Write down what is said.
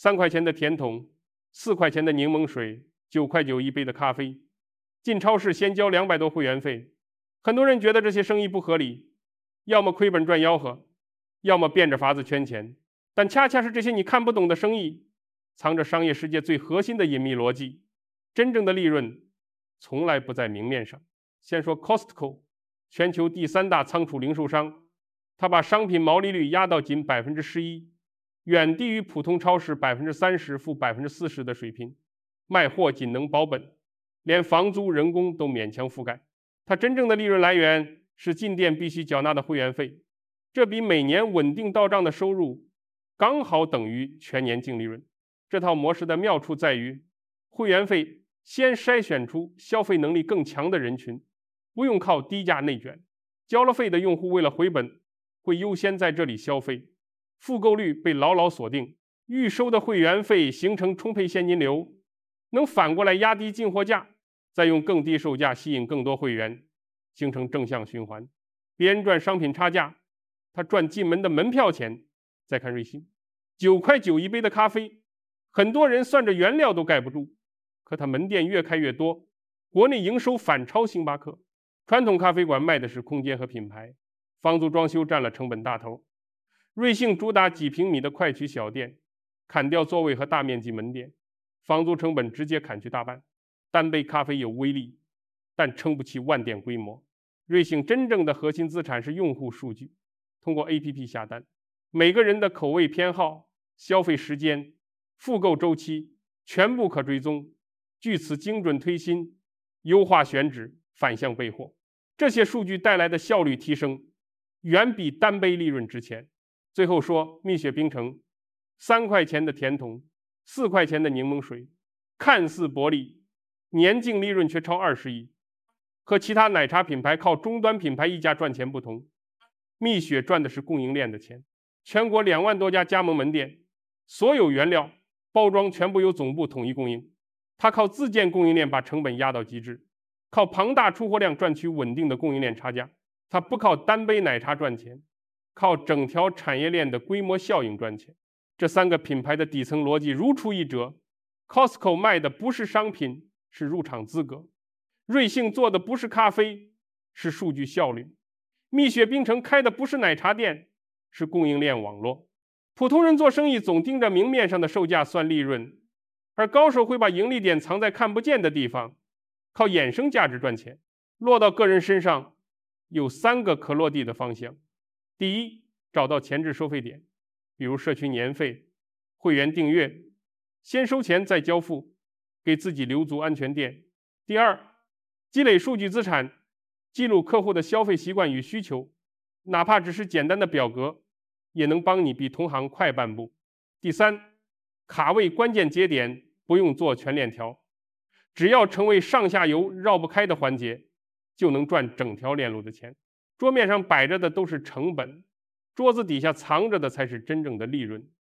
3块钱的甜筒，4块钱的柠檬水，9块9一杯的咖啡，进超市先交200多会员费。很多人觉得这些生意不合理，要么亏本赚吆喝，要么变着法子圈钱。但恰恰是这些你看不懂的生意，藏着商业世界最核心的隐秘逻辑。真正的利润从来不在明面上。先说 Costco， 全球第3大仓储零售商，它把商品毛利率压到仅 11%， 远低于普通超市 30%负 40% 的水平，卖货仅能保本，连房租人工都勉强覆盖。它真正的利润来源是进店必须缴纳的会员费，这比每年稳定到账的收入刚好等于全年净利润。这套模式的妙处在于，会员费先筛选出消费能力更强的人群，不用靠低价内卷。交了费的用户为了回本，会优先在这里消费，复购率被牢牢锁定，预收的会员费形成充沛现金流，能反过来压低进货价，再用更低售价吸引更多会员，形成正向循环。别人赚商品差价，他赚进门的门票钱。再看瑞幸，9块9一杯的咖啡，很多人算着原料都盖不住，可他门店越开越多，国内营收反超星巴克。传统咖啡馆卖的是空间和品牌，房租装修占了成本大头。瑞幸主打几平米的快取小店，砍掉座位和大面积门店，房租成本直接砍去大半。单杯咖啡有威力，但撑不起万店规模。瑞幸真正的核心资产是用户数据，通过 APP 下单，每个人的口味偏好、消费时间、复购周期全部可追踪，据此精准推新，优化选址，反向备货。这些数据带来的效率提升，远比单杯利润值钱。最后说蜜雪冰城，3块钱的甜筒，4块钱的柠檬水，看似薄利，年净利润却超20亿。和其他奶茶品牌靠终端品牌溢价赚钱不同，蜜雪赚的是供应链的钱。全国2万多家加盟门店，所有原料、包装全部由总部统一供应。它靠自建供应链把成本压到极致，靠庞大出货量赚取稳定的供应链差价。它不靠单杯奶茶赚钱，靠整条产业链的规模效应赚钱。这3个品牌的底层逻辑如出一辙。Costco 卖的不是商品，是入场资格；瑞幸做的不是咖啡，是数据效率；蜜雪冰城开的不是奶茶店，是供应链网络。普通人做生意总盯着明面上的售价算利润，而高手会把盈利点藏在看不见的地方，靠衍生价值赚钱。落到个人身上有3个可落地的方向。第一，找到前置收费点，比如社区年费、会员订阅，先收钱再交付，给自己留足安全垫。第二，积累数据资产，记录客户的消费习惯与需求，哪怕只是简单的表格，也能帮你比同行快半步。第三，卡位关键节点，不用做全链条，只要成为上下游绕不开的环节，就能赚整条链路的钱。桌面上摆着的都是成本，桌子底下藏着的才是真正的利润。